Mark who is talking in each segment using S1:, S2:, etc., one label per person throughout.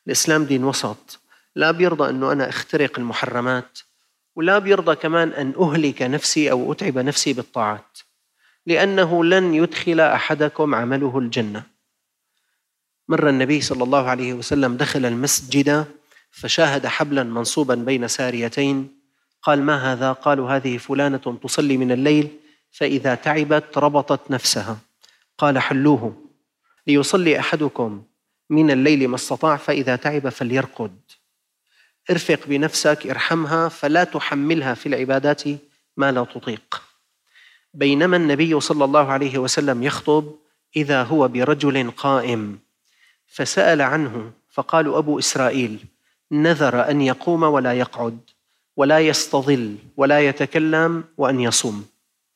S1: الإسلام دين وسط، لا بيرضى أنه أنا أخترق المحرمات، ولا بيرضى كمان أن أهلك نفسي أو أتعب نفسي بالطاعات، لأنه لن يدخل أحدكم عمله الجنة. مر النبي صلى الله عليه وسلم دخل المسجد فشاهد حبلا منصوبا بين ساريتين، قال: ما هذا؟ قالوا: هذه فلانة تصلي من الليل فإذا تعبت ربطت نفسها. قال: حلوه ليصلي أحدكم من الليل ما استطاع، فإذا تعب فليرقد. ارفق بنفسك، ارحمها، فلا تحملها في العبادات ما لا تطيق. بينما النبي صلى الله عليه وسلم يخطب إذا هو برجل قائم فسأل عنه، فقالوا: أبو إسرائيل نذر أن يقوم ولا يقعد ولا يستظل ولا يتكلم وأن يصوم.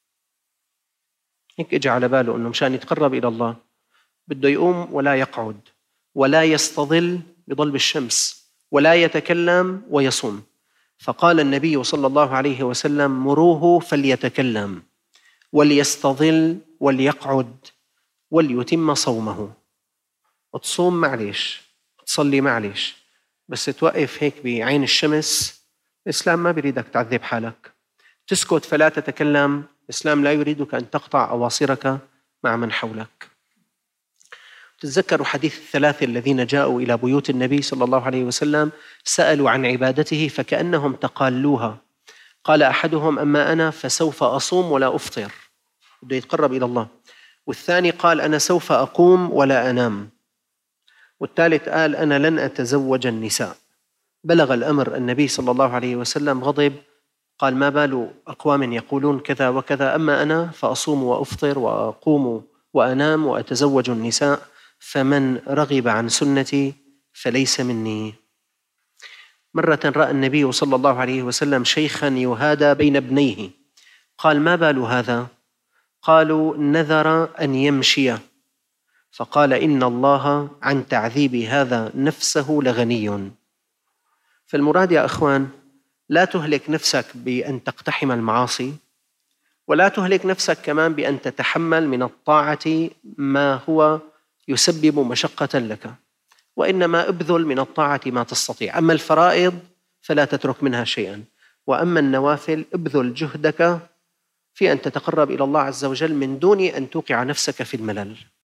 S1: هيك اجى على باله أنه مشان يتقرب إلى الله بده يقوم ولا يقعد ولا يستظل بضل بالشمس ولا يتكلم ويصوم. فقال النبي صلى الله عليه وسلم: مروه فليتكلم وليستظل وليقعد وليتم صومه. تصوم معليش، تصلي معليش، بس توقف هيك بعين الشمس، الإسلام ما بيريدك تعذب حالك. تسكت فلا تتكلم، الإسلام لا يريدك أن تقطع أواصرك مع من حولك. تتذكروا حديث الثلاثة الذين جاءوا إلى بيوت النبي صلى الله عليه وسلم سألوا عن عبادته فكأنهم تقالوها. قال أحدهم: أما أنا فسوف أصوم ولا أفطر، بده يتقرب إلى الله. والثاني قال: أنا سوف أقوم ولا أنام. والثالث قال: أنا لن أتزوج النساء. بلغ الأمر النبي صلى الله عليه وسلم، غضب، قال: ما بال أقوام يقولون كذا وكذا، أما أنا فأصوم وأفطر وأقوم وأنام وأتزوج النساء، فمن رغب عن سنتي فليس مني. مرة رأى النبي صلى الله عليه وسلم شيخا يهادى بين ابنيه، قال: ما بال هذا؟ قالوا: نذر أن يمشي. فقال: إن الله عن تعذيب هذا نفسه لغني. فالمراد يا أخوان، لا تهلك نفسك بأن تقتحم المعاصي، ولا تهلك نفسك كمان بأن تتحمل من الطاعة ما هو يسبب مشقة لك، وإنما ابذل من الطاعة ما تستطيع. أما الفرائض فلا تترك منها شيئا، وأما النوافل ابذل جهدك في أن تتقرب إلى الله عز وجل من دون أن توقع نفسك في الملل.